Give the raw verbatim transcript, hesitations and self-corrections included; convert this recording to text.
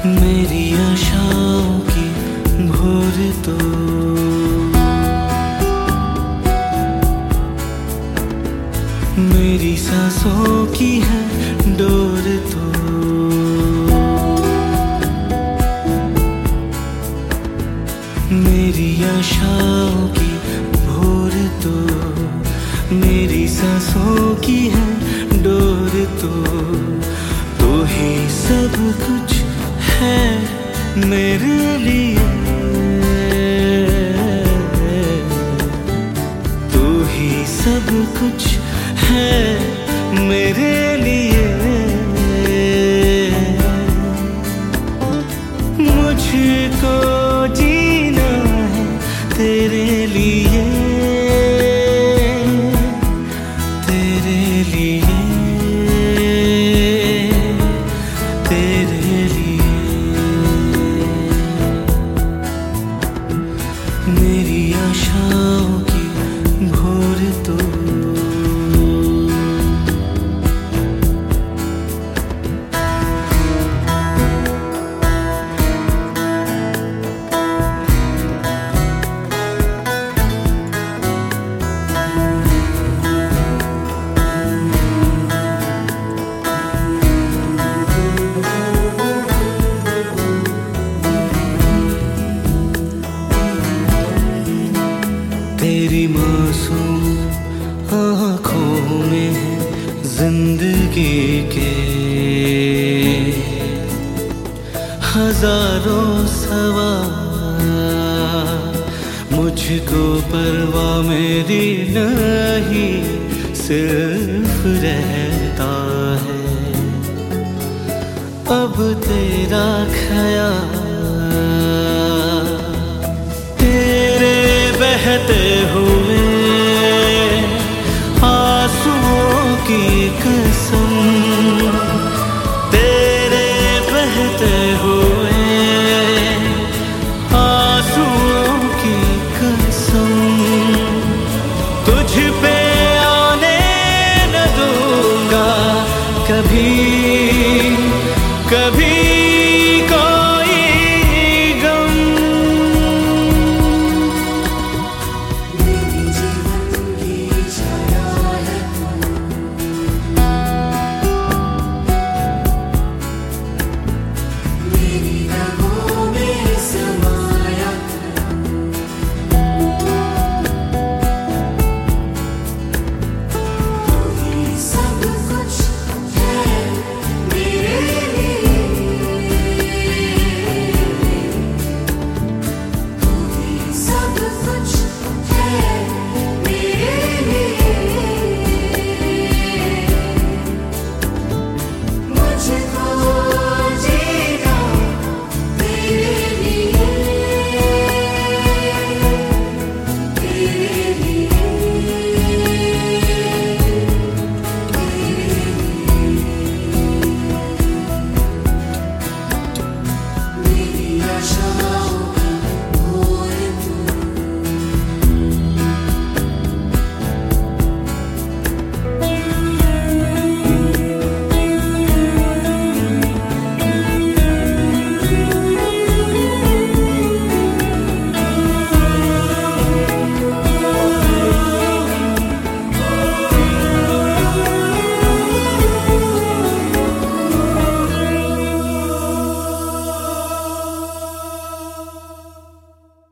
मेरी आशाओं की भोर तो मेरी सांसों की है डोर तो मेरी आशाओं की भोर तो मेरी सांसों की है डोर तो तू ही सब कुछ है मेरे लिए, तू ही सब कुछ है मेरे लिए। मुझको जीना है तेरे लिए, तेरे लिए, तेरे लिए। मेरी आशाओं की भोर तो तेरी मासूम आँखों में है जिंदगी के हजारों सवाल, मुझको परवाह मेरी नहीं सिर्फ रहता है अब तेरा ख्याल। बहते हुए आंसुओं की कसम, तेरे बहते हुए आंसुओं की कसम, तुझ पे आने न दूंगा कभी कभी।